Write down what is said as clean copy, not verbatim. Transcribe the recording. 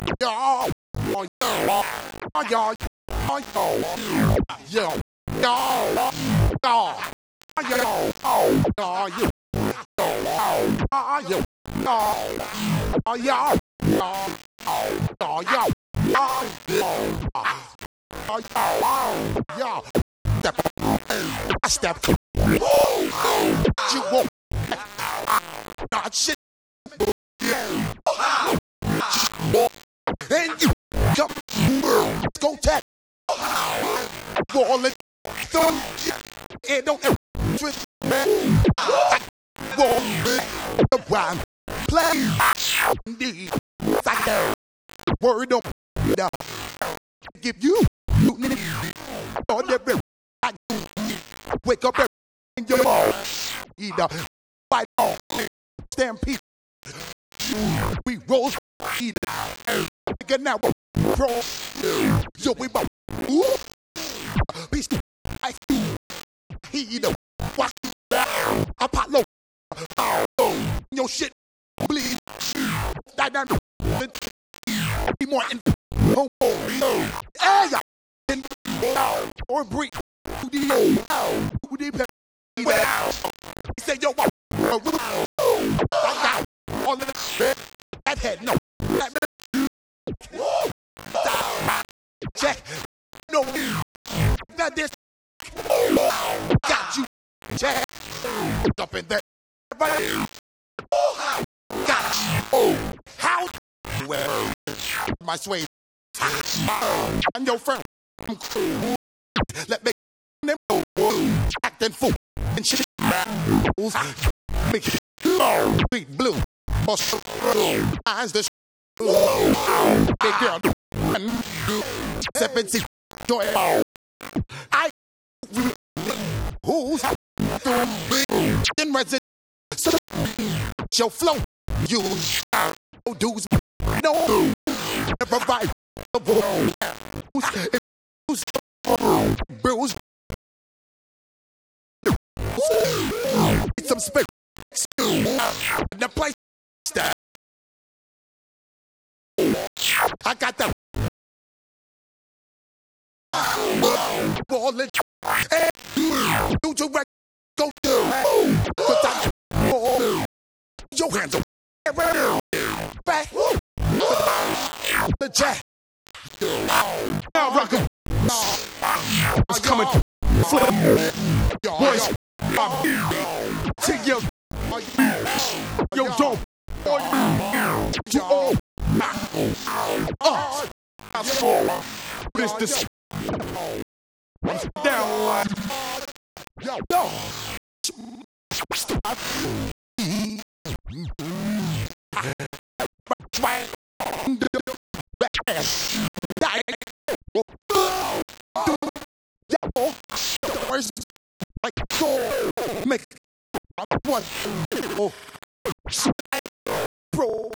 Yo, oh, yo, oh, yo, oh, yo, yo, yo, yo, yo, oh, you, oh, you, oh, yo, oh, yo, yo, step, I step, you won't, God shit, and you come, go tap, wallet, thumb, it don't twist, wall, the rhyme, play, indeed, psycho, word up, give you, on every, wake up in your either fight on, stampede, we roll, either, get now, pro, so we both, peace, I he the watch, Apollo, your shit, bleed, die down, be more in, hey, or breathe, who the he said, yo, all of the that head, no, check, no, that this got you, check, up in there, got you, how, well, my sway, and your friend, let me them acting fool and shit, make it sweet blue, eyes the big girl, 17 joy, I who's in resident, your flow, you dudes, no, never right, who's bruise, some space, the place, I got the ball it, do your work, go do, put that, your hands up, back, the jack, now rock 'em. It's coming, flip, boys, take your, yo, dope, you all, this, down, yo, make one, bro.